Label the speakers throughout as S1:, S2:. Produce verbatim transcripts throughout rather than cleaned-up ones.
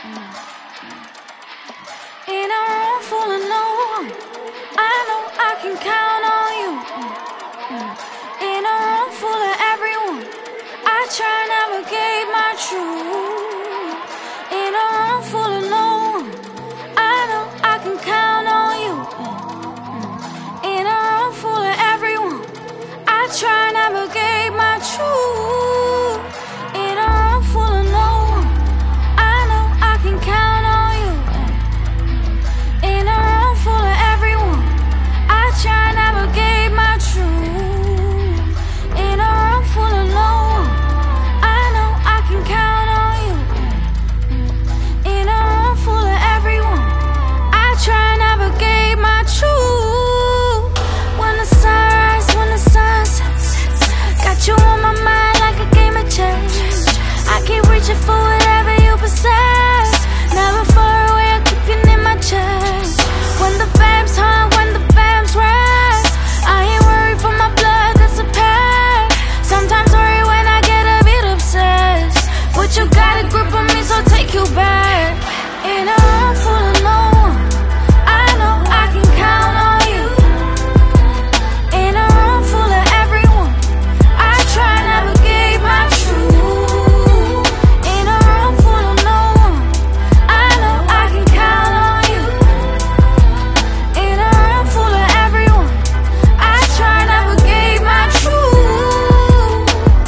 S1: In a room full of no one, I know I can count on you. In a room full of everyone, I try to navigate my truth. In a room full of no one, I know I can count on you. In a room full of everyone, I try to navigate my truth. In a room full of no one, I know I can count on you. In a room full of everyone, I try to navigate my truth. In a room full of no one, I know I can count on you. In a room full of everyone, I try to navigate my truth. When the sun rises, when the sun sets, got you on my mind like a game of chess. I keep reaching for whatever you possess. Never far away, I keep you in my chest. When the vamps hunt, when the vamps rest, I ain't worried for my blood, that's a past. Sometimes worry when I get a bit obsessed, but you got a grip on me, so take you back. In a room full of no one, I know I can count on you. In a room full of everyone, I try to navigate my truth. In a room full of no one, I know I can count on you. In a room full of everyone, I try to navigate my truth.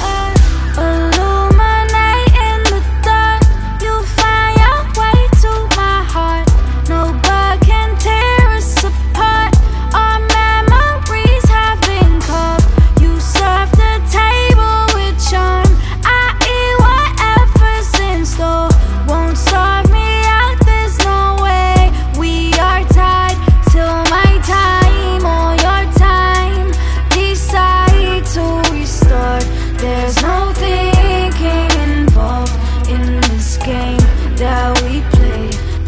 S1: Illuminate in the dark, you find your way to my heart. No bug can tear us apart. Our memories have been cut. You serve the table with charm. I eat whatever's in store. Won't starve me out, there's no way. We are tied till my time or your time decide to restart. There's no thinking involved in this game that we play.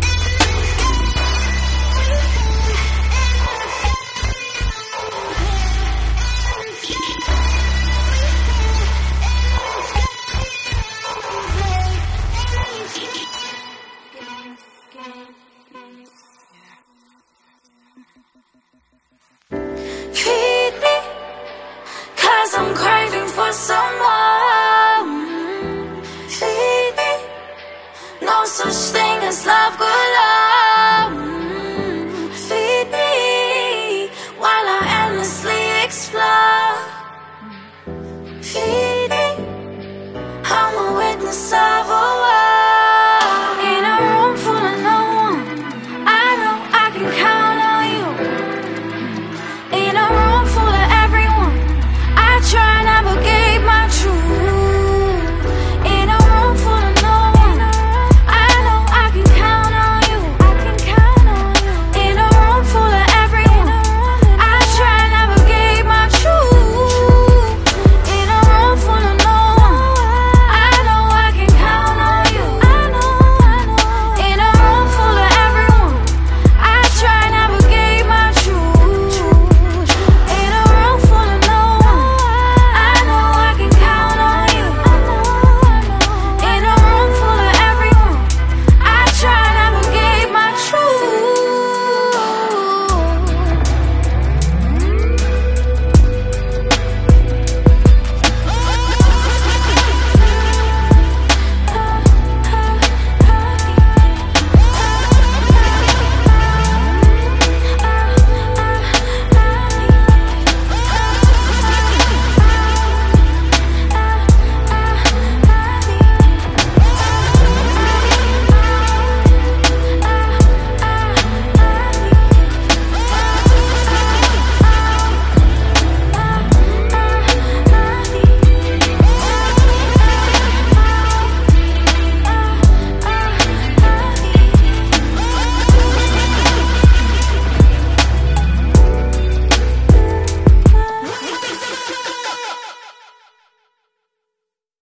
S1: Feed me, cause I'm craving for someone. Feed me, no such thing as love, good love. Feed me, while I endlessly explore. Feed me, I'm a witness of